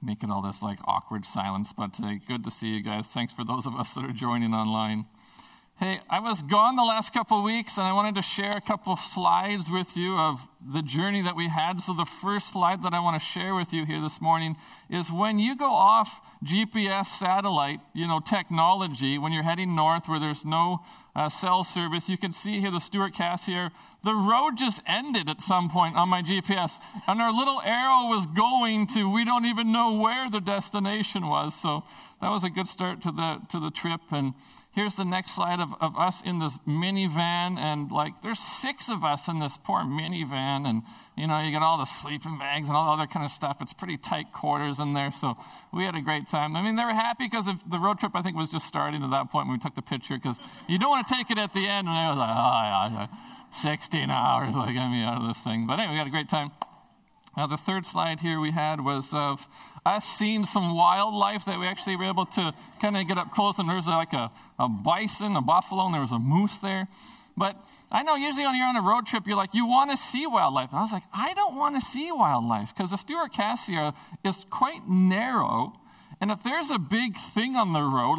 making all this like awkward silence, but good to see you guys. Thanks for those of us that are joining online. Hey, I was gone the last couple of weeks, and I wanted to share a couple of slides with you of the journey that we had. So the first slide that I want to share with you here this morning is when you go off GPS satellite, technology, when you're heading north where there's no cell service, you can see here the Stuart Cassier. The road just ended at some point on my GPS, and our little arrow was going to, we don't even know where the destination was. So that was a good start to the trip. And here's the next slide of us in this minivan, and there's 6 of us in this poor minivan, and you got all the sleeping bags and all the other kind of stuff. It's pretty tight quarters in there, so we had a great time. I mean, they were happy because the road trip, I think, was just starting at that point when we took the picture, because you don't want to take it at the end, and I was like, oh yeah, 16 hours, get me out of this thing. But anyway, we had a great time. Now, the third slide here we had was of us seeing some wildlife that we actually were able to kind of get up close, and there was like a bison, a buffalo, and there was a moose there. But I know usually when you're on a road trip, you're like, you want to see wildlife. And I was like, I don't want to see wildlife, because the Stuart Cassier is quite narrow. And if there's a big thing on the road,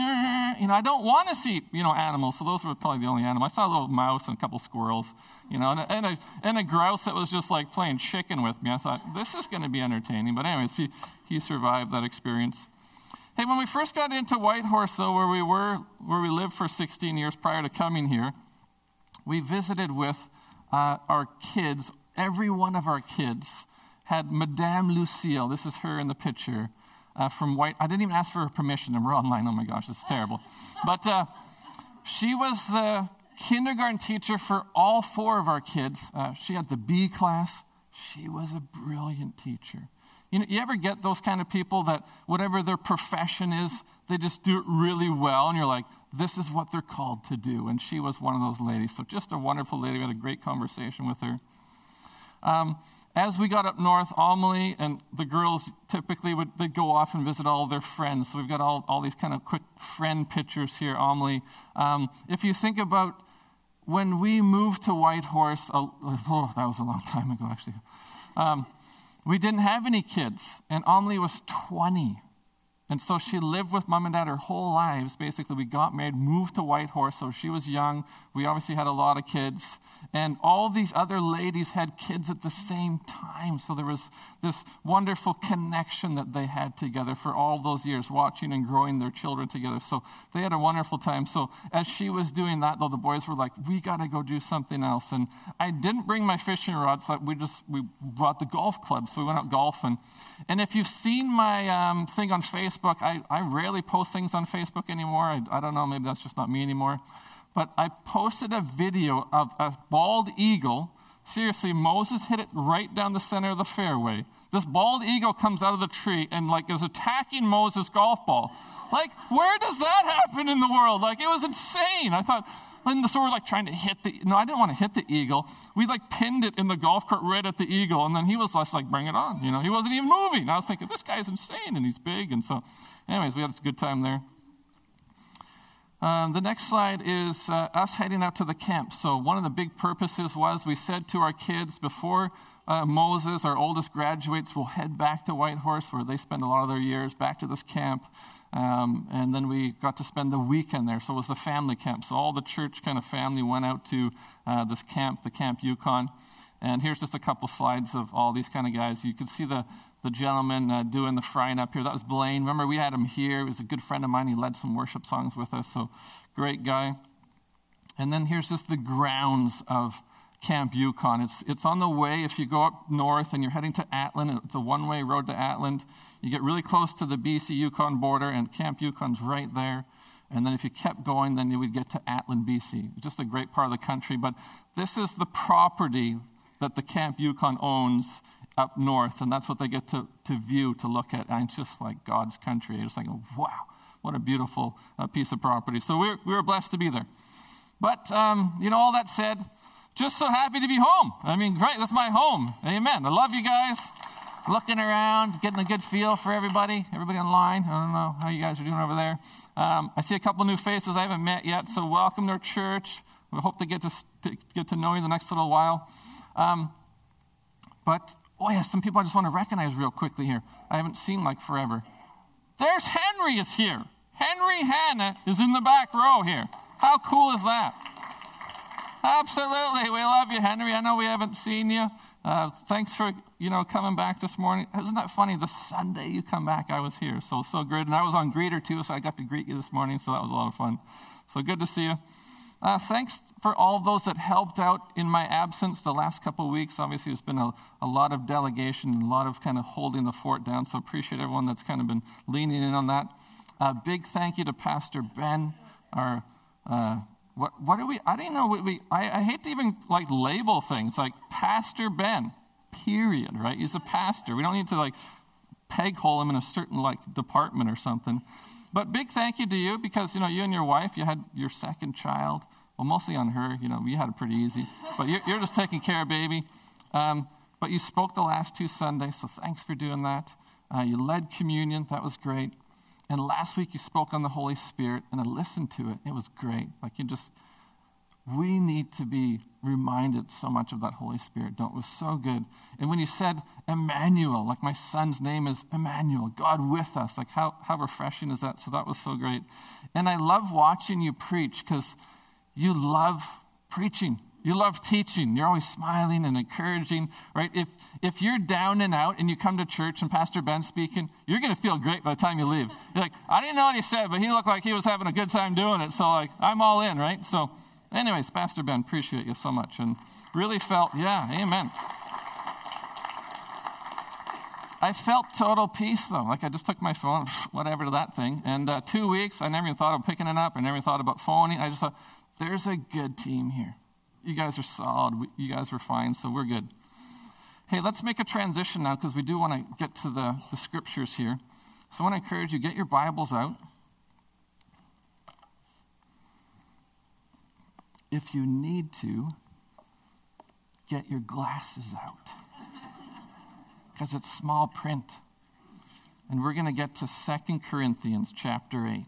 I don't want to see, animals. So those were probably the only animals. I saw a little mouse and a couple squirrels, and a grouse that was just like playing chicken with me. I thought, this is going to be entertaining. But anyways, he survived that experience. Hey, when we first got into Whitehorse, though, where we lived for 16 years prior to coming here, we visited with our kids. Every one of our kids had Madame Lucille. This is her in the picture. From White. I didn't even ask for her permission, and we're online. Oh my gosh, this is terrible. But she was the kindergarten teacher for all 4 of our kids. She had the B class. She was a brilliant teacher. You ever get those kind of people that whatever their profession is, they just do it really well, and you're like, this is what they're called to do. And she was one of those ladies. So just a wonderful lady. We had a great conversation with her. As we got up north, Amelie and the girls typically they'd go off and visit all their friends. So we've got all these kind of quick friend pictures here, Amelie. If you think about when we moved to Whitehorse, that was a long time ago, actually. We didn't have any kids, and Amelie was 20. And so she lived with mom and dad her whole lives. Basically, we got married, moved to Whitehorse, so she was young. We obviously had a lot of kids. And all these other ladies had kids at the same time. So there was this wonderful connection that they had together for all those years, watching and growing their children together. So they had a wonderful time. So as she was doing that, though, the boys were like, we got to go do something else. And I didn't bring my fishing rod, so we brought the golf club. So we went out golfing. And if you've seen my thing on Facebook, I rarely post things on Facebook anymore. I don't know, maybe that's just not me anymore. But I posted a video of a bald eagle. Seriously, Moses hit it right down the center of the fairway. This bald eagle comes out of the tree and is attacking Moses' golf ball. Where does that happen in the world? It was insane. I thought, and so we're trying to hit I didn't want to hit the eagle. We pinned it in the golf cart right at the eagle, and then he was just bring it on. He wasn't even moving. I was thinking, this guy's insane, and he's big. And so, anyways, we had a good time there. The next slide is us heading out to the camp. So one of the big purposes was we said to our kids before Moses, our oldest, graduates, will head back to Whitehorse, where they spend a lot of their years, back to this camp. And then we got to spend the weekend there. So it was the family camp. So all the church kind of family went out to this camp, the Camp Yukon. And here's just a couple slides of all these kind of guys. You can see the gentleman doing the frying up here. That was Blaine. Remember, we had him here. He was a good friend of mine. He led some worship songs with us. So great guy. And then here's just the grounds of Camp Yukon. It's on the way. If you go up north and you're heading to Atland, it's a one-way road to Atland. You get really close to the BC Yukon border, and Camp Yukon's right there. And then if you kept going, then you would get to Atland, BC. Just a great part of the country. But this is the property that the Camp Yukon owns up north, and that's what they get to view, to look at. And it's just like God's country. You're just like, wow, what a beautiful piece of property. So we were blessed to be there. But, all that said, just so happy to be home. I mean, great, that's my home. Amen. I love you guys. Looking around, getting a good feel for everybody online. I don't know how you guys are doing over there. I see a couple new faces I haven't met yet, so welcome to our church. We hope to get to know you the next little while. But Oh, yeah, some people I just want to recognize real quickly here. I haven't seen like forever. There's Henry is here. Henry Hanna is in the back row here. How cool is that? Absolutely. We love you, Henry. I know we haven't seen you. Thanks for, coming back this morning. Isn't that funny? The Sunday you come back, I was here. So good. And I was on Greeter too, so I got to greet you this morning. So that was a lot of fun. So good to see you. Thanks for all of those that helped out in my absence the last couple of weeks. Obviously, it's been a lot of delegation, a lot of kind of holding the fort down. So appreciate everyone that's kind of been leaning in on that. Big thank you to Pastor Ben, our... What are we? I didn't know I hate to even label things like Pastor Ben, period, right? He's a pastor. We don't need to peg hole him in a certain department or something. But big thank you to you because, you and your wife, you had your second child. Well, mostly on her, you had it pretty easy. But you're just taking care of baby. But you spoke the last 2 Sundays, so thanks for doing that. You led communion. That was great. And last week you spoke on the Holy Spirit, and I listened to it. It was great. We need to be reminded so much of that Holy Spirit, don't we? It was so good. And when you said Emmanuel, my son's name is Emmanuel, God with us, how refreshing is that? So that was so great. And I love watching you preach because you love preaching. You love teaching. You're always smiling and encouraging, right? If you're down and out and you come to church and Pastor Ben's speaking, you're going to feel great by the time you leave. You're like, I didn't know what he said, but he looked like he was having a good time doing it. So I'm all in, right? So anyways, Pastor Ben, appreciate you so much. And really felt, amen. I felt total peace though. I just took my phone, whatever to that thing. And 2 weeks, I never even thought of picking it up. I never thought about phoning. I just thought, there's a good team here. You guys are solid. You guys were fine, so we're good. Hey, let's make a transition now because we do want to get to the scriptures here. So I want to encourage you, get your Bibles out. If you need to, get your glasses out because it's small print. And we're going to get to 2 Corinthians chapter 8.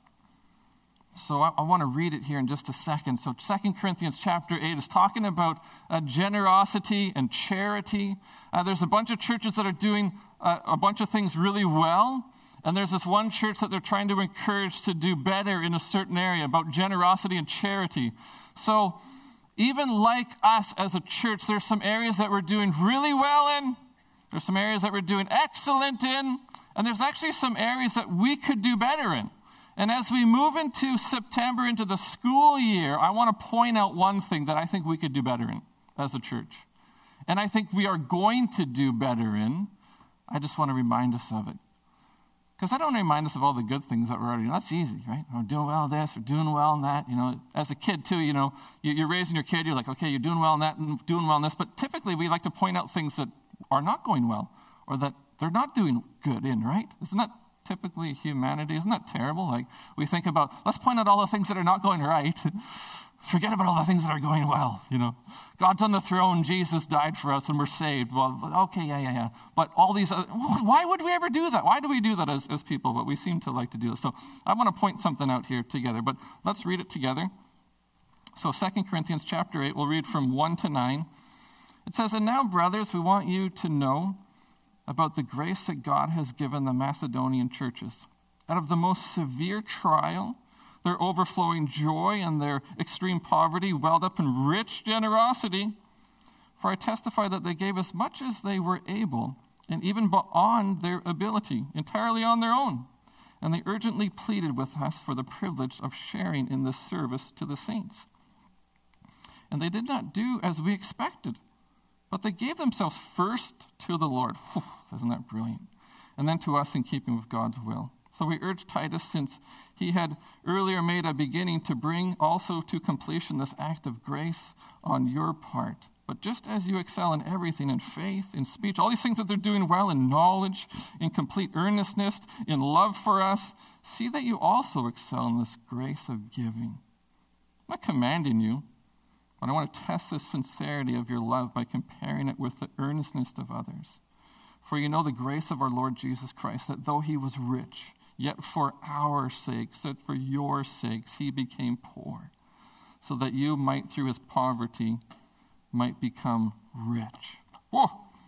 So I want to read it here in just a second. So 2 Corinthians chapter 8 is talking about generosity and charity. There's a bunch of churches that are doing a bunch of things really well. And there's this one church that they're trying to encourage to do better in a certain area about generosity and charity. So even like us as a church, there's some areas that we're doing really well in. There's some areas that we're doing excellent in. And there's actually some areas that we could do better in. And as we move into September, into the school year, I want to point out one thing that I think we could do better in as a church. And I think we are going to do better in. I just want to remind us of it. Because I don't want to remind us of all the good things that we're already doing. That's easy, right? We're doing well in this, we're doing well in that. As a kid too, you're raising your kid, you're like, okay, you're doing well in that and doing well in this. But typically we like to point out things that are not going well or that they're not doing good in, right? Isn't that typically humanity? Isn't that terrible? We think about, let's point out all the things that are not going right. Forget about all the things that are going well, God's on the throne, Jesus died for us, and we're saved. Well, okay, yeah. But all these, why would we ever do that? Why do we do that as people? But we seem to like to do this. So I want to point something out here together, but let's read it together. So 2 Corinthians chapter 8, we'll read from 1 to 9. It says, "And now, brothers, we want you to know about the grace that God has given the Macedonian churches. Out of the most severe trial, their overflowing joy and their extreme poverty welled up in rich generosity. For I testify that they gave as much as they were able, and even beyond their ability, entirely on their own. And they urgently pleaded with us for the privilege of sharing in this service to the saints. And they did not do as we expected, but they gave themselves first to the Lord." Whew, isn't that brilliant? "And then to us in keeping with God's will. So we urge Titus, since he had earlier made a beginning, to bring also to completion this act of grace on your part. But just as you excel in everything, in faith, in speech, all these things that they're doing well, in knowledge, in complete earnestness, in love for us, see that you also excel in this grace of giving. I'm not commanding you, but I want to test the sincerity of your love by comparing it with the earnestness of others. For you know the grace of our Lord Jesus Christ, that though he was rich, yet for our sakes, that for your sakes, he became poor, so that you might, through his poverty, might become rich." Whoa,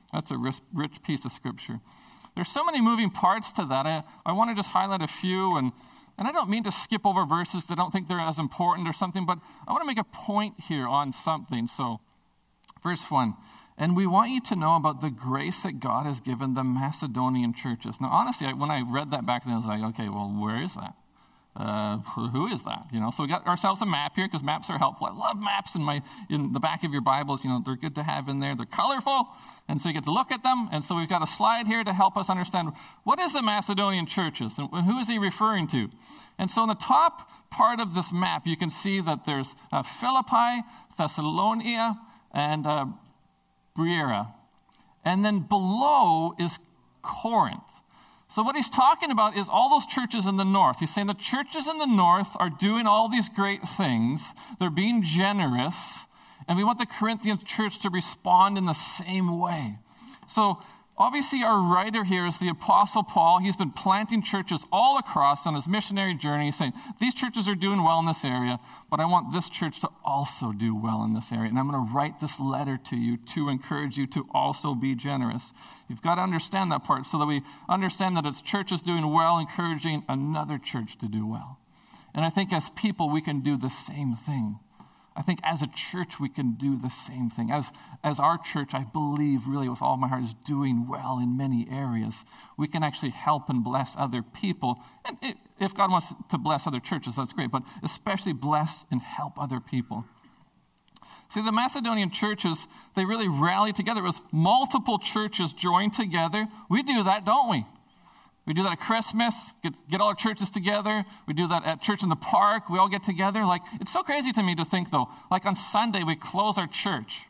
That's a rich piece of Scripture. There's so many moving parts to that. I want to just highlight a few, and I don't mean to skip over verses that I don't think they're as important or something, but I want to make a point here on something. So, verse 1, and we want you to know about the grace that God has given the Macedonian churches. Now, honestly, when I read that back then, I was like, okay, well, where is that? Who is that? So we got ourselves a map here because maps are helpful. I love maps in the back of your Bibles. They're good to have in there. They're colorful, and so you get to look at them. And so we've got a slide here to help us understand what is the Macedonian churches and who is he referring to. And so in the top part of this map, you can see that there's Philippi, Thessalonica, and Berea. And then below is Corinth. So what he's talking about is all those churches in the north. He's saying the churches in the north are doing all these great things. They're being generous. And we want the Corinthian church to respond in the same way. So obviously our writer here is the Apostle Paul. He's been planting churches all across on his missionary journey. He's saying, these churches are doing well in this area, but I want this church to also do well in this area. And I'm going to write this letter to you to encourage you to also be generous. You've got to understand that part so that we understand that it's churches doing well, encouraging another church to do well. And I think as people, we can do the same thing. I think as a church, we can do the same thing. As our church, I believe really with all my heart, is doing well in many areas. We can actually help and bless other people. And if God wants to bless other churches, that's great. But especially bless and help other people. See, the Macedonian churches, they really rallied together. It was multiple churches joined together. We do that, don't we? We do that at Christmas, get all our churches together. We do that at church in the park. We all get together. It's so crazy to me to think, though, on Sunday, we close our church.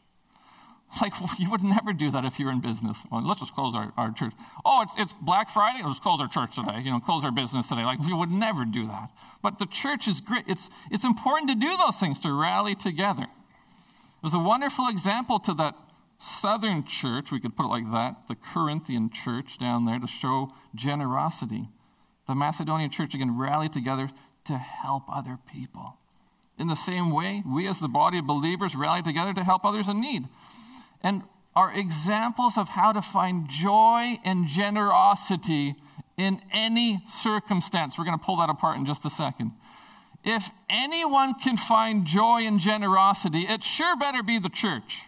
You would never do that if you're in business. Well, let's just close our church. Oh, it's Black Friday? Let's close our church today. Close our business today. We would never do that. But the church is great. It's important to do those things, to rally together. There's a wonderful example to that southern church, we could put it like that, the Corinthian church down there to show generosity. The Macedonian church, again, rallied together to help other people. In the same way, we as the body of believers rally together to help others in need. And are examples of how to find joy and generosity in any circumstance. We're going to pull that apart in just a second. If anyone can find joy and generosity, it sure better be the church.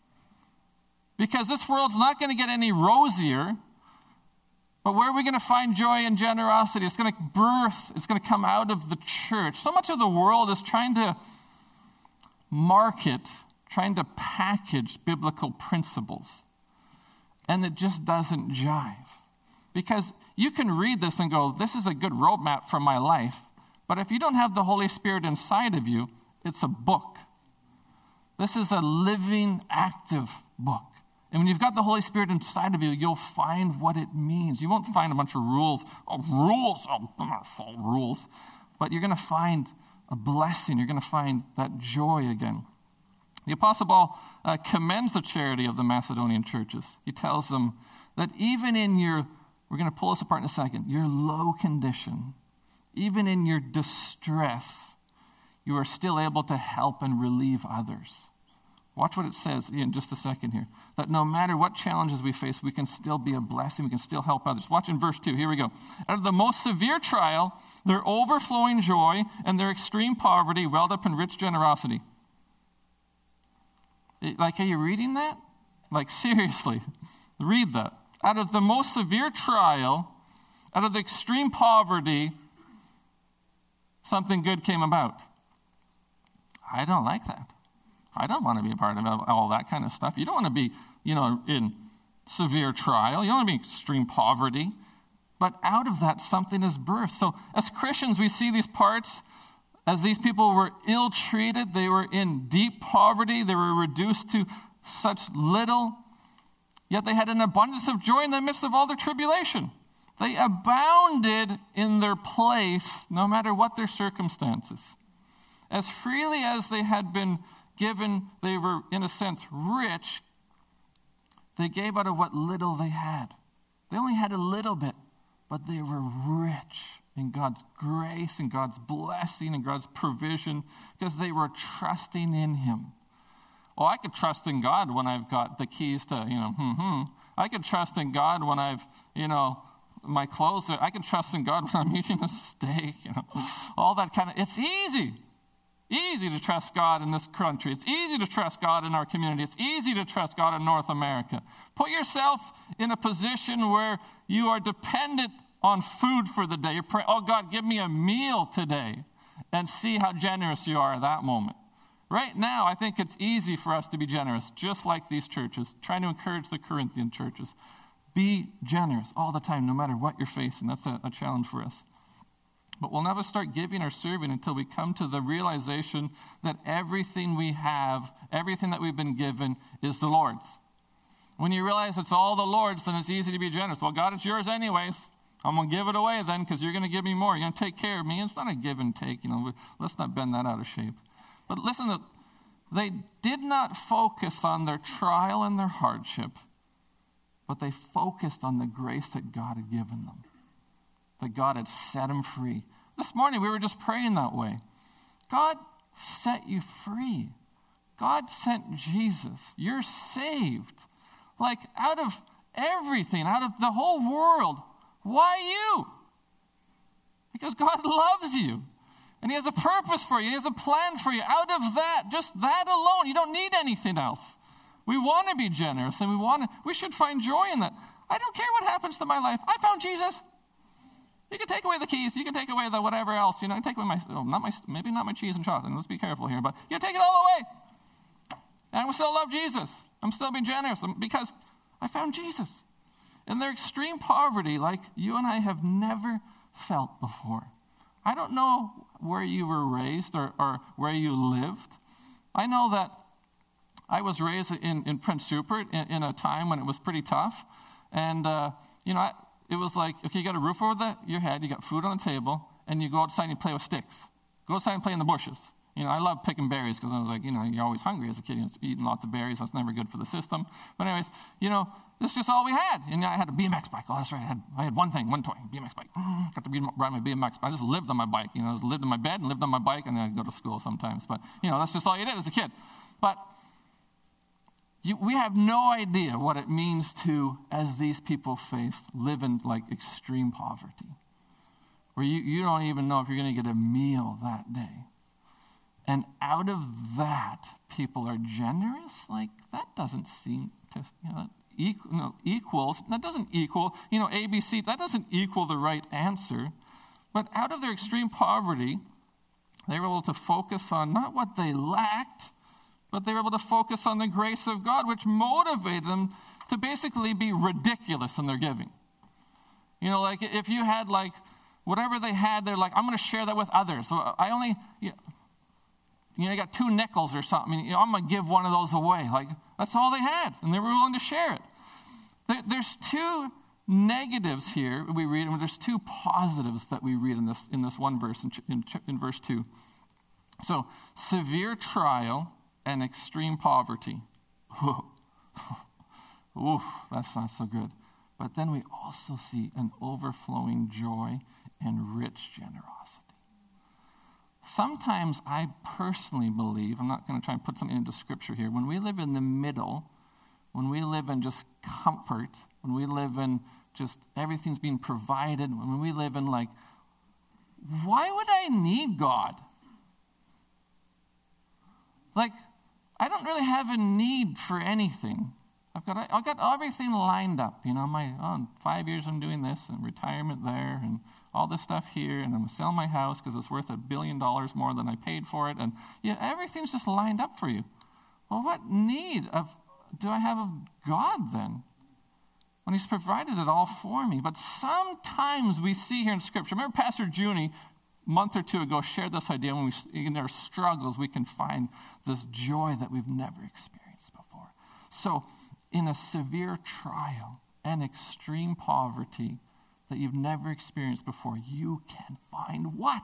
Because this world's not going to get any rosier. But where are we going to find joy and generosity? It's going to come out of the church. So much of the world is trying to market, trying to package biblical principles. And it just doesn't jive. Because you can read this and go, this is a good roadmap for my life. But if you don't have the Holy Spirit inside of you, it's a book. This is a living, active book. And when you've got the Holy Spirit inside of you, you'll find what it means. You won't find a bunch of rules. I'm not full rules. But you're going to find a blessing. You're going to find that joy again. The Apostle Paul commends the charity of the Macedonian churches. He tells them that even in we're going to pull this apart in a second, your low condition, even in your distress, you are still able to help and relieve others. Watch what it says in just a second here. That no matter what challenges we face, we can still be a blessing. We can still help others. Watch in verse 2. Here we go. Out of the most severe trial, their overflowing joy and their extreme poverty welled up in rich generosity. Are you reading that? Seriously, read that. Out of the most severe trial, out of the extreme poverty, something good came about. I don't like that. I don't want to be a part of all that kind of stuff. You don't want to be, in severe trial. You don't want to be in extreme poverty. But out of that, something is birthed. So as Christians, we see these parts. As these people were ill-treated, they were in deep poverty. They were reduced to such little. Yet they had an abundance of joy in the midst of all their tribulation. They abounded in their place, no matter what their circumstances. As freely as they had been given, they were, in a sense, rich. They gave out of what little they had. They only had a little bit, but they were rich in God's grace and God's blessing and God's provision because they were trusting in Him. Oh, I could trust in God when I've got the keys to, I can trust in God when I've, my clothes, I can trust in God when I'm eating a steak, all that kind of, it's easy to trust God in this country. It's easy to trust God in our community. It's easy to trust God in North America. Put yourself in a position where you are dependent on food for the day. You're praying, oh God, give me a meal today, and see how generous you are at that moment. Right now, I think it's easy for us to be generous, just like these churches, trying to encourage the Corinthian churches. Be generous all the time, no matter what you're facing. That's a challenge for us. But we'll never start giving or serving until we come to the realization that everything we have, everything that we've been given, is the Lord's. When you realize it's all the Lord's, then it's easy to be generous. Well, God, it's yours anyways. I'm going to give it away then because you're going to give me more. You're going to take care of me. It's not a give and take. Let's not bend that out of shape. But listen, they did not focus on their trial and their hardship, but they focused on the grace that God had given them, that God had set them free. This morning we were just praying that way. God set you free. God sent Jesus. You're saved. Like out of everything, out of the whole world. Why you? Because God loves you. And he has a purpose for you. He has a plan for you. Out of that, just that alone, you don't need anything else. We want to be generous, and we should find joy in that. I don't care what happens to my life. I found Jesus. You can take away the keys. You can take away the whatever else. Take away maybe not my cheese and chocolate. Let's be careful here, but you take it all away. And I will still love Jesus. I'm still being generous because I found Jesus. In their extreme poverty, like you and I have never felt before. I don't know where you were raised or where you lived. I know that I was raised in Prince Rupert in a time when it was pretty tough. And, it was like, okay, you got a roof over your head, you got food on the table, and you go outside and you play with sticks. Go outside and play in the bushes. I love picking berries because I was like, you're always hungry as a kid. Eating lots of berries, that's never good for the system. But anyways, this is just all we had. And I had a BMX bike. Oh, that's right. I had one toy, BMX bike. Got to ride my BMX bike. I just lived on my bike. I just lived in my bed and lived on my bike, and then I'd go to school sometimes. But, that's just all you did as a kid. But we have no idea what it means to, as these people faced, live in like extreme poverty, where you don't even know if you're going to get a meal that day. And out of that, people are generous? Like, that doesn't seem to, equals. That doesn't equal, ABC, that doesn't equal the right answer. But out of their extreme poverty, they were able to focus on not what they lacked, but they were able to focus on the grace of God, which motivated them to basically be ridiculous in their giving. Like if you had like whatever they had, they're like, I'm going to share that with others. So I only, you got 2 nickels or something. I'm going to give one of those away. Like that's all they had, and they were willing to share it. There's 2 negatives here we read, and there's 2 positives that we read in this one verse in verse 2. So severe trial and extreme poverty. Ooh, that's not so good. But then we also see an overflowing joy and rich generosity. Sometimes I personally believe, I'm not going to try and put something into Scripture here, when we live in the middle, when we live in just comfort, when we live in just everything's being provided, when we live in like, why would I need God? Like, I don't really have a need for anything. I've got everything lined up. 5 years I'm doing this, and retirement there, and all this stuff here, and I'm going to sell my house because it's worth $1 billion more than I paid for it. And everything's just lined up for you. Well, what need do I have of God then? When he's provided it all for me. But sometimes we see here in Scripture, remember Pastor Junie, a month or 2 ago, shared this idea when in our struggles, we can find this joy that we've never experienced before. So, in a severe trial and extreme poverty that you've never experienced before, you can find what?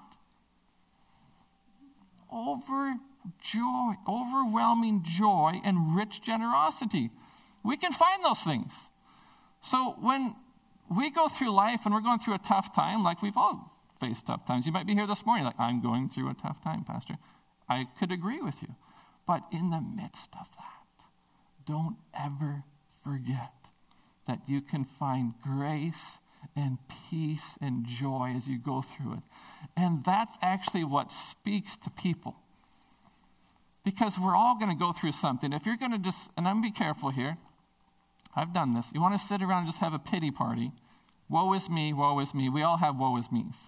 Overwhelming joy and rich generosity. We can find those things. So when we go through life and we're going through a tough time, like we've all faced tough times. You might be here this morning like, I'm going through a tough time, Pastor. I could agree with you. But in the midst of that, don't ever forget that you can find grace and peace and joy as you go through it. And that's actually what speaks to people. Because we're all going to go through something. If you're going to just, and I'm going to be careful here, I've done this. You want to sit around and just have a pity party. Woe is me, woe is me. We all have woe is me's.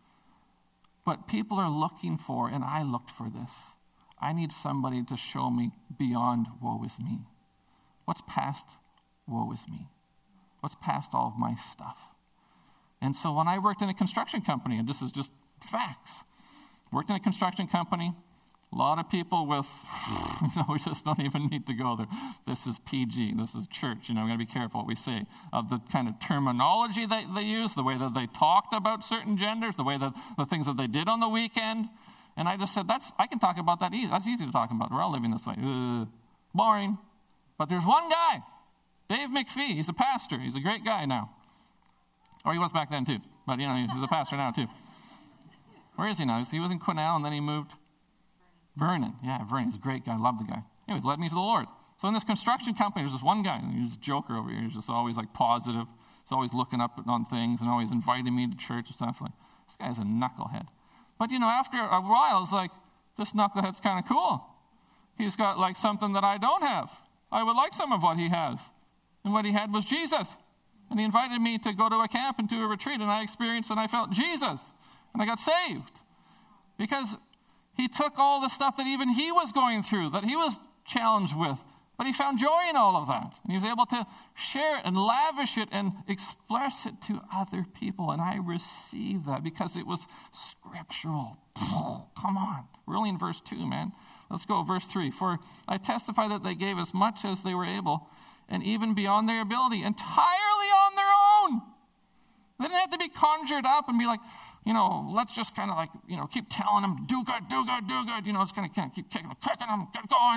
But people are looking for, and I looked for this. I need somebody to show me beyond woe is me. What's past woe is me? What's past all of my stuff? And so when I worked in a construction company, and this is just facts, worked in a construction company, a lot of people with, we just don't even need to go there. This is PG. This is church. We got to be careful what we say. The kind of terminology that they use, the way that they talked about certain genders, the way that the things that they did on the weekend. And I just said, I can talk about that easy. That's easy to talk about. We're all living this way. Boring. But there's one guy, Dave McPhee. He's a pastor. He's a great guy now. Or he was back then too. But, he's a pastor now too. Where is he now? He was in Quesnel, and then he moved. Vernon. Yeah, Vernon. He's a great guy. I love the guy. Anyways, led me to the Lord. So in this construction company, there's this one guy. He's a joker over here. He's just always positive. He's always looking up on things and always inviting me to church and stuff. This guy's a knucklehead. But, after a while, I was like, this knucklehead's kind of cool. He's got something that I don't have. I would like some of what he has. And what he had was Jesus. And he invited me to go to a camp and to a retreat. And I experienced and I felt Jesus. And I got saved. Because he took all the stuff that even he was going through, that he was challenged with, but he found joy in all of that. And he was able to share it and lavish it and express it to other people. And I received that because it was scriptural. Come on. We're only in verse 2, man. Let's go, verse 3. For I testify that they gave as much as they were able, and even beyond their ability, entirely on their own. They didn't have to be conjured up and be like, let's just kind of keep telling them, do good, do good, do good. It's going to keep kicking them, get going,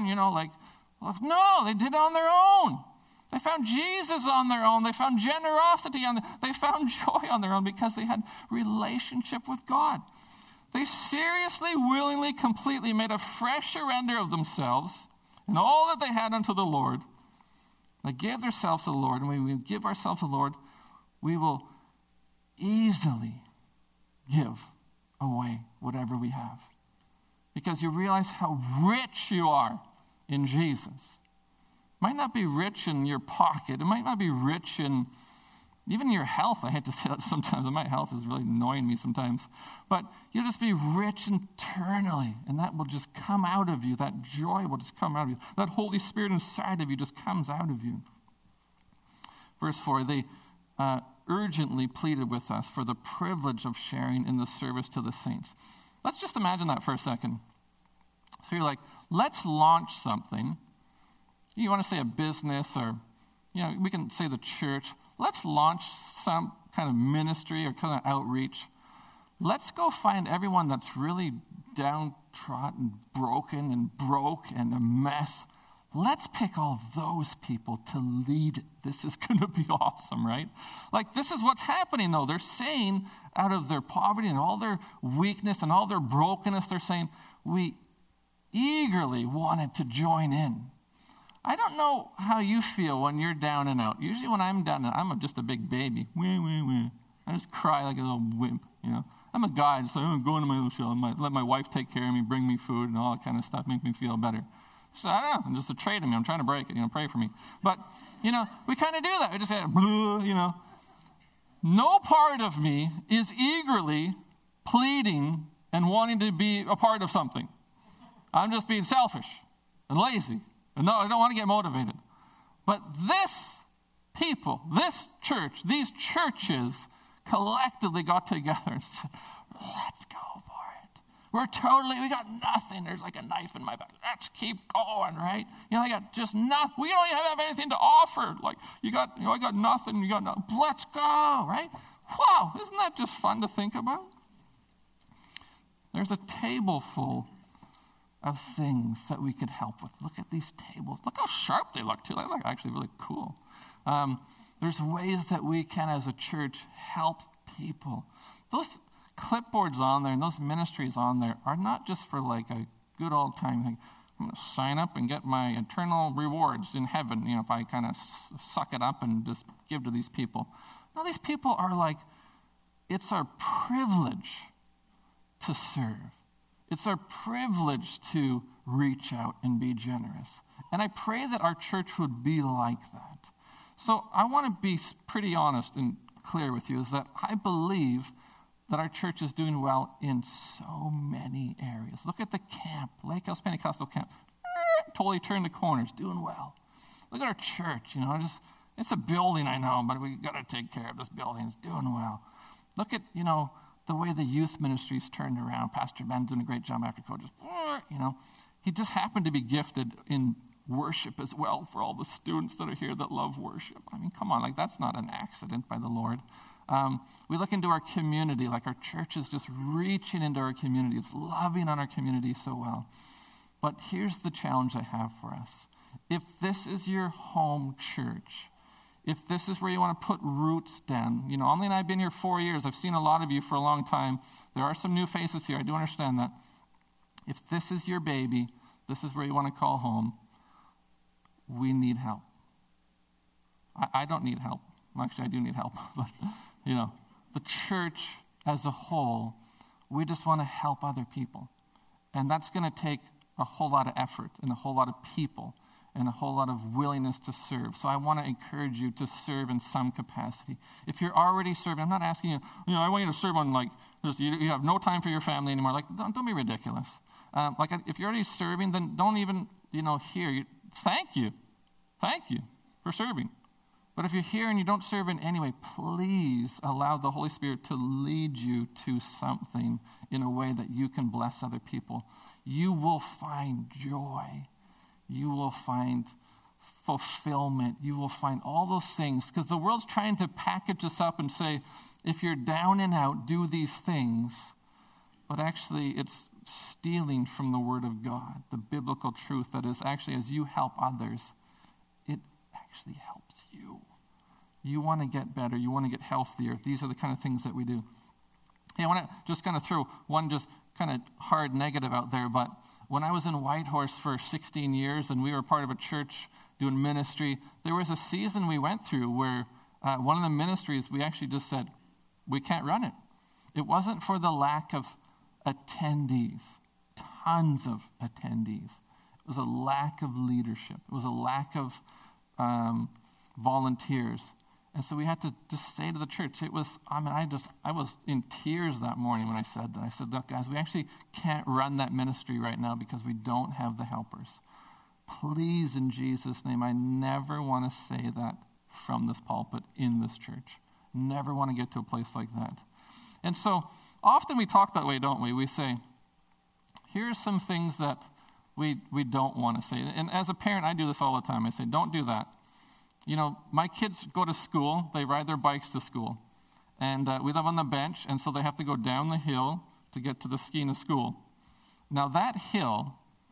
no, they did it on their own. They found Jesus on their own. They found generosity they found joy on their own because they had relationship with God. They seriously, willingly, completely made a fresh surrender of themselves and all that they had unto the Lord. They gave themselves to the Lord, and when we give ourselves to the Lord, we will easily give away whatever we have. Because you realize how rich you are in Jesus. It might not be rich in your pocket. It might not be rich in even your health. I hate to say that sometimes. My health is really annoying me sometimes. But you'll just be rich internally, and that will just come out of you. That joy will just come out of you. That Holy Spirit inside of you just comes out of you. Verse 4, they urgently pleaded with us for the privilege of sharing in the service to the saints. Let's just imagine that for a second. So you're like, let's launch something. You want to say a business or, we can say the church. Let's launch some kind of ministry or kind of outreach. Let's go find everyone that's really downtrodden, broken and broke and a mess. Let's pick all those people to lead it. This is going to be awesome, right? This is what's happening, though. They're saying out of their poverty and all their weakness and all their brokenness, they're saying, we eagerly wanted to join in. I don't know how you feel when you're down and out. Usually when I'm down and out, I'm just a big baby. I just cry like a little wimp, I'm a guy, just I'm going to my little shell. Let my wife take care of me, bring me food and all that kind of stuff, make me feel better. So I don't know, I'm just a trait of me. I'm trying to break it, pray for me. But, we kind of do that. We just say, No part of me is eagerly pleading and wanting to be a part of something. I'm just being selfish and lazy. And no, I don't want to get motivated. But this people, this church, these churches collectively got together and said, let's go for it. We got nothing. There's like a knife in my back. Let's keep going, right? I got just nothing. We don't even have anything to offer. I got nothing. You got nothing. Let's go, right? Wow, isn't that just fun to think about? There's a table full of things that we could help with. Look at these tables. Look how sharp they look, too. They look actually really cool. There's ways that we can, as a church, help people. Those clipboards on there and those ministries on there are not just for a good old time thing. I'm going to sign up and get my eternal rewards in heaven, if I kind of suck it up and just give to these people. No, these people are like, it's our privilege to serve. It's our privilege to reach out and be generous. And I pray that our church would be like that. So I want to be pretty honest and clear with you, is that I believe that our church is doing well in so many areas. Look at the camp, Lake House Pentecostal Camp. Totally turned the corners, doing well. Look at our church, it's a building, I know, but we got to take care of this building. It's doing well. Look at, the way the youth ministry's turned around. Pastor Ben's doing a great job after coaches. He just happened to be gifted in worship as well for all the students that are here that love worship. I mean, come on, that's not an accident by the Lord. We look into our community, our church is just reaching into our community. It's loving on our community so well. But here's the challenge I have for us. If this is your home church, if this is where you want to put roots down, Emily and I have been here 4 years. I've seen a lot of you for a long time. There are some new faces here. I do understand that. If this is your baby, this is where you want to call home, we need help. I don't need help. Actually, I do need help. But, the church as a whole, we just want to help other people. And that's going to take a whole lot of effort and a whole lot of people and a whole lot of willingness to serve. So I want to encourage you to serve in some capacity. If you're already serving, I'm not asking you, I want you to serve on you have no time for your family anymore. Don't be ridiculous. If you're already serving, then don't even, thank you for serving. But if you're here and you don't serve in any way, please allow the Holy Spirit to lead you to something in a way that you can bless other people. You will find joy. You will find fulfillment. You will find all those things. Because the world's trying to package us up and say, if you're down and out, do these things. But actually, it's stealing from the Word of God, the biblical truth that is actually, as you help others, it actually helps you. You want to get better. You want to get healthier. These are the kind of things that we do. Hey, I want to just kind of throw one just kind of hard negative out there, but when I was in Whitehorse for 16 years and we were part of a church doing ministry, there was a season we went through where one of the ministries, we actually just said, we can't run it. It wasn't for the lack of attendees, tons of attendees. It was a lack of leadership. It was a lack of volunteers. And so we had to just say to the church, I was in tears that morning when I said that. I said, look, guys, we actually can't run that ministry right now because we don't have the helpers. Please, in Jesus' name, I never want to say that from this pulpit in this church. Never want to get to a place like that. And so often we talk that way, don't we? We say, here are some things that we don't want to say. And as a parent, I do this all the time. I say, don't do that. My kids go to school. They ride their bikes to school. And we live on the bench, and so they have to go down the hill to get to the ski to school. Now, that hill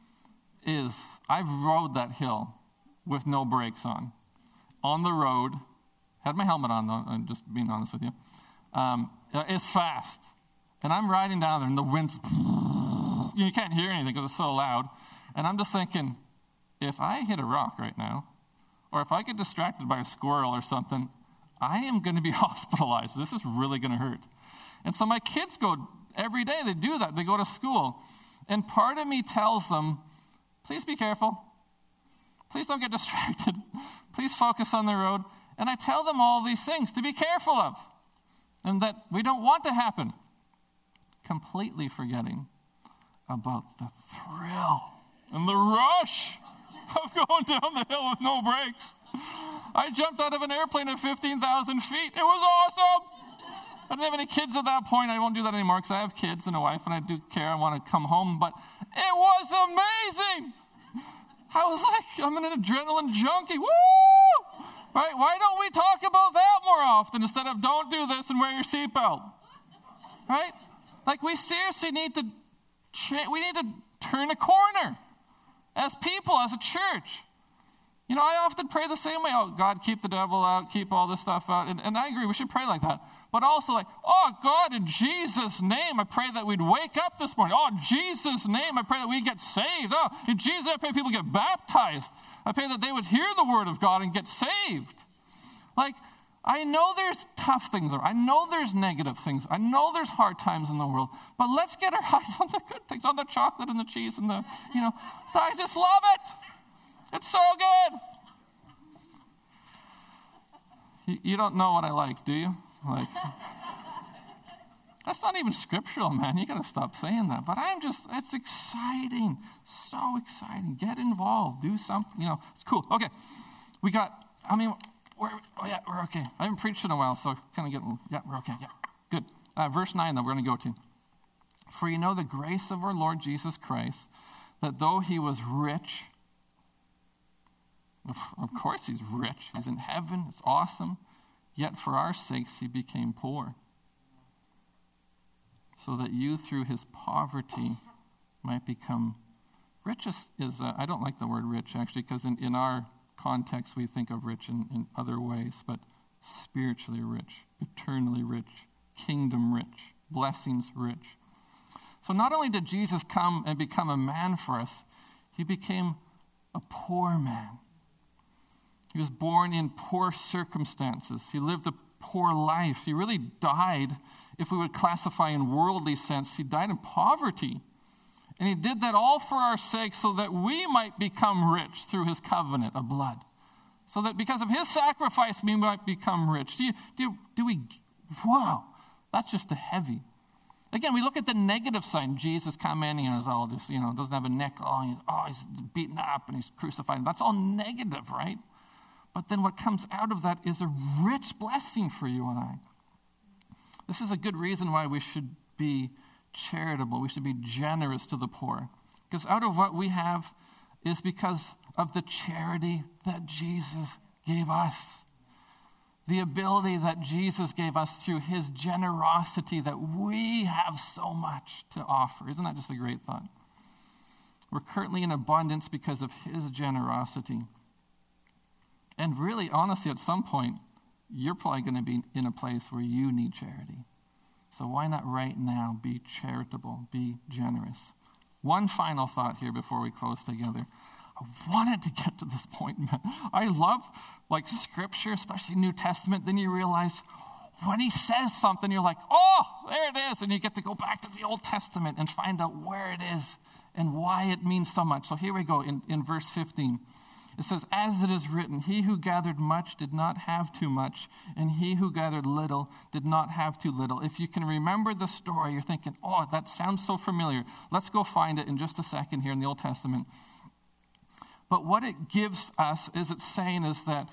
I've rode that hill with no brakes on the road. Had my helmet on, though, I'm just being honest with you. It's fast. And I'm riding down there, and the wind's... You can't hear anything because it's so loud. And I'm just thinking, if I hit a rock right now, or if I get distracted by a squirrel or something, I am going to be hospitalized. This is really going to hurt. And so my kids go every day. They do that. They go to school. And part of me tells them, please be careful. Please don't get distracted. Please focus on the road. And I tell them all these things to be careful of and that we don't want to happen. Completely forgetting about the thrill and the rush of going down the hill with no brakes. I jumped out of an airplane at 15,000 feet. It was awesome. I didn't have any kids at that point. I won't do that anymore because I have kids and a wife and I do care. I want to come home. But it was amazing. I was like, I'm an adrenaline junkie. Woo! Right? Why don't we talk about that more often instead of don't do this and wear your seatbelt? Right? We seriously need to turn a corner as people, as a church. You know, I often pray the same way. Oh, God, keep the devil out, keep all this stuff out. And I agree, we should pray like that. But also like, oh, God, in Jesus' name, I pray that we'd wake up this morning. Oh, in Jesus' name, I pray that we get saved. Oh, in Jesus' name, I pray people get baptized. I pray that they would hear the word of God and get saved. Like, I know there's tough things. I know there's negative things. I know there's hard times in the world. But let's get our eyes on the good things, on the chocolate and the cheese and the, you know. I just love it. It's so good. You don't know what I like, do you? Like, that's not even scriptural, man. You got to stop saying that. But it's exciting. So exciting. Get involved. Do something. You know, it's cool. Okay. We're okay. I haven't preached in a while, so kind of getting, we're okay. Yeah, good. Verse 9, though, we're going to go to. For you know the grace of our Lord Jesus Christ, that though he was rich, of course he's rich. He's in heaven. It's awesome. Yet for our sakes he became poor, so that you through his poverty might become rich. I don't like the word rich, actually, because in our context we think of rich in other ways, but spiritually rich, eternally rich, kingdom rich, blessings rich. So not only did Jesus come and become a man for us, he became a poor man. He was born in poor circumstances. He lived a poor life. He really died, if we would classify in worldly sense, he died in poverty. And he did that all for our sake so that we might become rich through his covenant of blood. So that because of his sacrifice, we might become rich. Wow, that's just a heavy. Again, we look at the negative side. Jesus coming and he's all just, doesn't have a neck. He's beaten up and he's crucified. That's all negative, right? But then what comes out of that is a rich blessing for you and I. This is a good reason why we should be charitable. We should be generous to the poor. Because out of what we have is because of the charity that Jesus gave us. The ability that Jesus gave us through his generosity that we have so much to offer. Isn't that just a great thought? We're currently in abundance because of his generosity. And really, honestly, at some point, you're probably going to be in a place where you need charity. So why not right now be charitable, be generous? One final thought here before we close together. I wanted to get to this point, man. I love scripture, especially New Testament. Then you realize when he says something, you're like, oh, there it is. And you get to go back to the Old Testament and find out where it is and why it means so much. So here we go in verse 15. It says, as it is written, he who gathered much did not have too much, and he who gathered little did not have too little. If you can remember the story, you're thinking, oh, that sounds so familiar. Let's go find it in just a second here in the Old Testament. But what it gives us is it's saying is that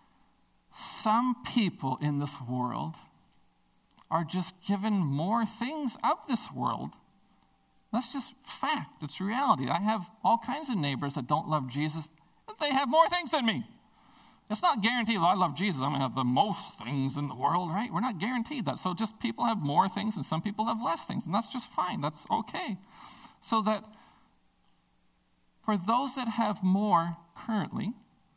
some people in this world are just given more things of this world. That's just fact. It's reality. I have all kinds of neighbors that don't love Jesus. They have more things than me. It's not guaranteed, I love Jesus, I'm going to have the most things in the world, right? We're not guaranteed that. So just people have more things and some people have less things, and that's just fine. That's okay. So that for those that have more currently,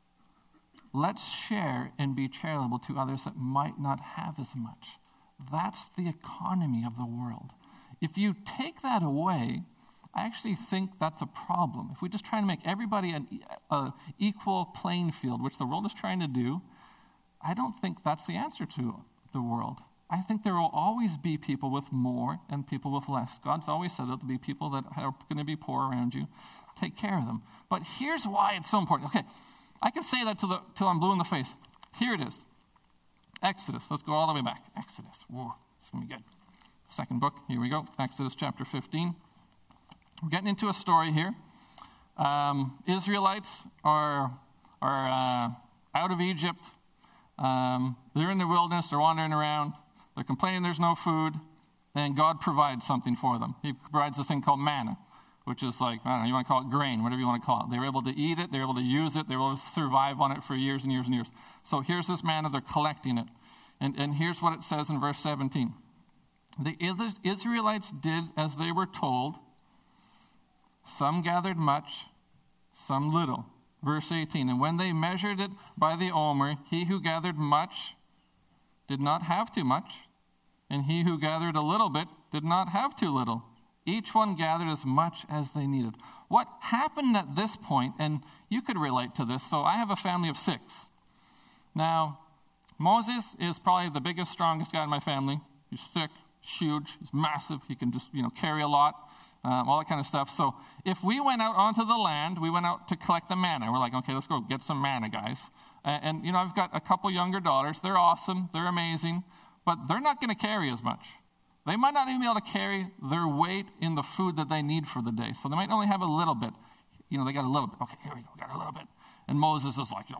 let's share and be charitable to others that might not have as much. That's the economy of the world. If you take that away, I actually think that's a problem. If we just try to make everybody an equal playing field, which the world is trying to do, I don't think that's the answer to the world. I think there will always be people with more and people with less. God's always said that there'll be people that are going to be poor around you. Take care of them. But here's why it's so important. Okay, I can say that till I'm blue in the face. Here it is. Exodus. Let's go all the way back. Exodus. Whoa, it's going to be good. Second book. Here we go. Exodus chapter 15. We're getting into a story here. Israelites are out of Egypt. They're in the wilderness. They're wandering around. They're complaining there's no food. And God provides something for them. He provides this thing called manna, which is like, I don't know, you want to call it grain, whatever you want to call it. They were able to eat it. They were able to use it. They were able to survive on it for years and years and years. So here's this manna. They're collecting it. And here's what it says in verse 17. The Israelites did as they were told. Some gathered much, some little. Verse 18, and when they measured it by the omer, he who gathered much did not have too much, and he who gathered a little bit did not have too little. Each one gathered as much as they needed. What happened at this point, and you could relate to this, so I have a family of 6. Now, Moses is probably the biggest, strongest guy in my family. He's thick, he's huge, he's massive, he can just, carry a lot, all that kind of stuff. So if we went out onto the land, we went out to collect the manna. We're like, okay, let's go get some manna, guys. And I've got a couple younger daughters. They're awesome, they're amazing, but they're not going to carry as much. They might not even be able to carry their weight in the food that they need for the day. So they might only have a little bit. They got a little bit. Okay, here we go, got a little bit. And Moses is like,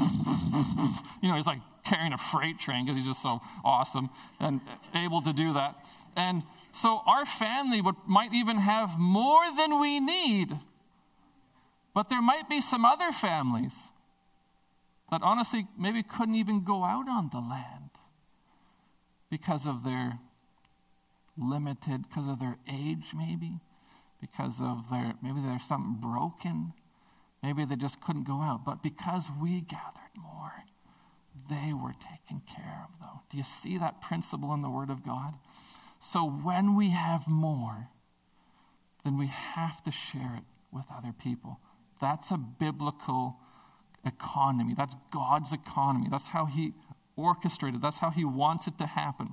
he's like carrying a freight train because he's just so awesome and able to do that. And so our family might even have more than we need. But there might be some other families that honestly maybe couldn't even go out on the land because of their because of their age maybe, because of maybe there's something broken. Maybe they just couldn't go out. But because we gathered more, they were taken care of, though. Do you see that principle in the Word of God? So when we have more, then we have to share it with other people. That's a biblical economy. That's God's economy. That's how He orchestrated. That's how He wants it to happen.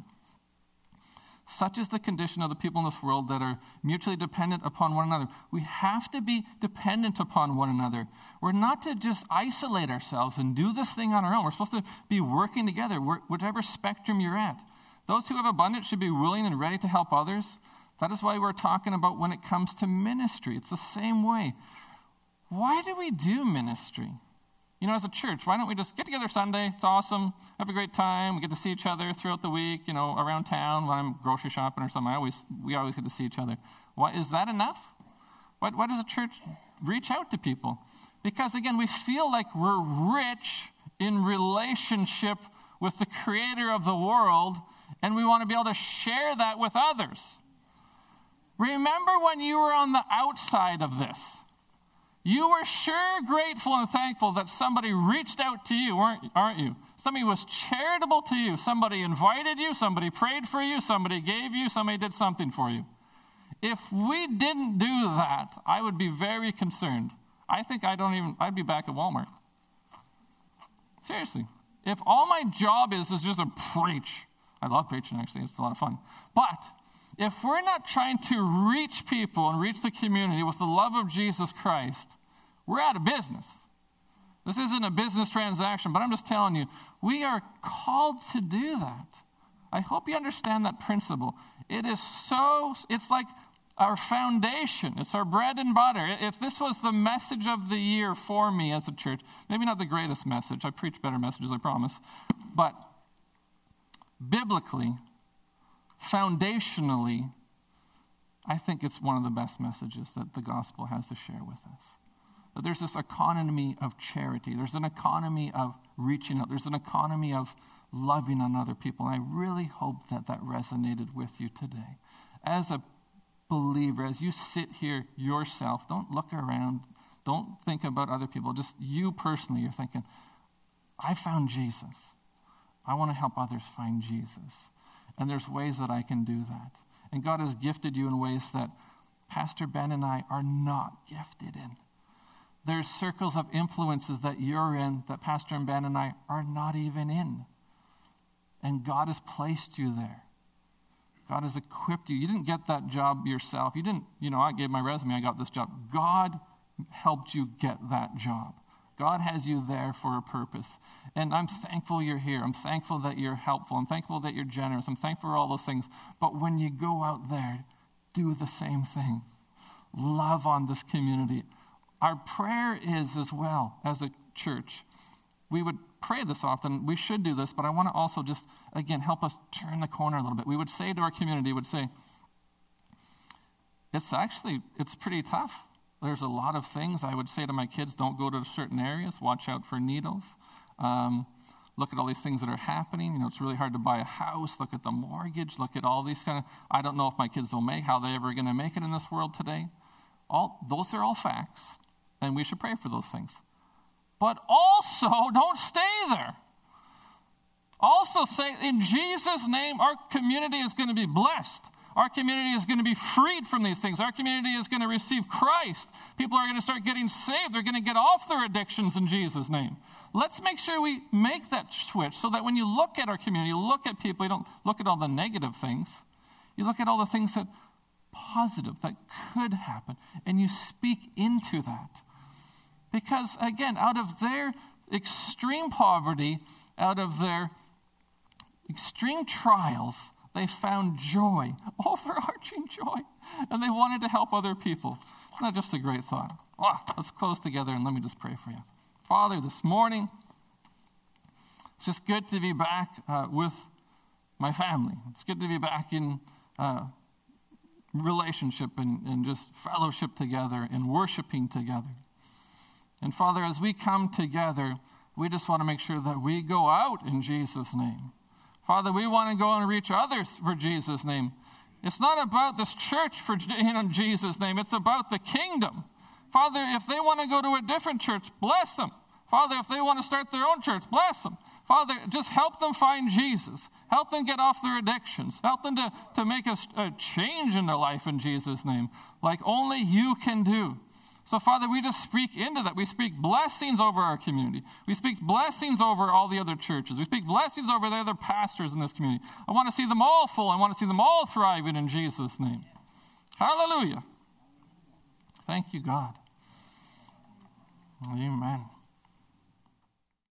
Such is the condition of the people in this world that are mutually dependent upon one another. We have to be dependent upon one another. We're not to just isolate ourselves and do this thing on our own. We're supposed to be working together, whichever spectrum you're at. Those who have abundance should be willing and ready to help others. That is why we're talking about when it comes to ministry. It's the same way. Why do we do ministry? As a church, why don't we just get together Sunday? It's awesome. Have a great time. We get to see each other throughout the week, around town when I'm grocery shopping or something. We always get to see each other. Why is that enough? Why does a church reach out to people? Because, again, we feel like we're rich in relationship with the creator of the world, and we want to be able to share that with others. Remember when you were on the outside of this? You were sure grateful and thankful that somebody reached out to you, aren't you? Somebody was charitable to you. Somebody invited you. Somebody prayed for you. Somebody gave you. Somebody did something for you. If we didn't do that, I would be very concerned. I think I'd be back at Walmart. Seriously. If all my job is just to preach, I love preaching actually, it's a lot of fun. But if we're not trying to reach people and reach the community with the love of Jesus Christ, we're out of business. This isn't a business transaction, but I'm just telling you, we are called to do that. I hope you understand that principle. It's like our foundation. It's our bread and butter. If this was the message of the year for me as a church, maybe not the greatest message. I preach better messages, I promise. But biblically, foundationally, I think it's one of the best messages that the gospel has to share with us. That there's this economy of charity. There's an economy of reaching out. There's an economy of loving on other people. And I really hope that resonated with you today. As a believer, as you sit here yourself, don't look around. Don't think about other people. Just you personally, you're thinking, I found Jesus. I want to help others find Jesus. And there's ways that I can do that. And God has gifted you in ways that Pastor Ben and I are not gifted in. There's circles of influences that you're in that Pastor Ben and I are not even in. And God has placed you there. God has equipped you. You didn't get that job yourself. You didn't, I gave my resume, I got this job. God helped you get that job. God has you there for a purpose. And I'm thankful you're here. I'm thankful that you're helpful. I'm thankful that you're generous. I'm thankful for all those things. But when you go out there, do the same thing. Love on this community. Our prayer is as well, as a church, we would pray this often. We should do this, but I want to also just, again, help us turn the corner a little bit. We would say to our community, it's pretty tough. There's a lot of things I would say to my kids, don't go to certain areas, watch out for needles. Look at all these things that are happening. It's really hard to buy a house. Look at the mortgage. Look at all these I don't know if my kids will how they're ever going to make it in this world today. Those are all facts, and we should pray for those things. but also don't stay there. Also say, in Jesus' name, our community is going to be blessed. Our community is going to be freed from these things. Our community is going to receive Christ. People are going to start getting saved. They're going to get off their addictions in Jesus' name. Let's make sure we make that switch so that when you look at our community, you look at people, you don't look at all the negative things. You look at all the things that positive, that could happen, and you speak into that. Because, again, out of their extreme poverty, out of their extreme trials, they found joy, overarching joy, and they wanted to help other people. Isn't that just a great thought? Wow, let's close together and let me just pray for you. Father, this morning, it's just good to be back with my family. It's good to be back in relationship and just fellowship together and worshiping together. And Father, as we come together, we just want to make sure that we go out in Jesus' name. Father, we want to go and reach others for Jesus' name. It's not about this church for in Jesus' name. It's about the kingdom. Father, if they want to go to a different church, bless them. Father, if they want to start their own church, bless them. Father, just help them find Jesus. Help them get off their addictions. Help them to make a change in their life in Jesus' name, like only you can do. So, Father, we just speak into that. We speak blessings over our community. We speak blessings over all the other churches. We speak blessings over the other pastors in this community. I want to see them all full. I want to see them all thriving in Jesus' name. Hallelujah. Thank you, God. Amen.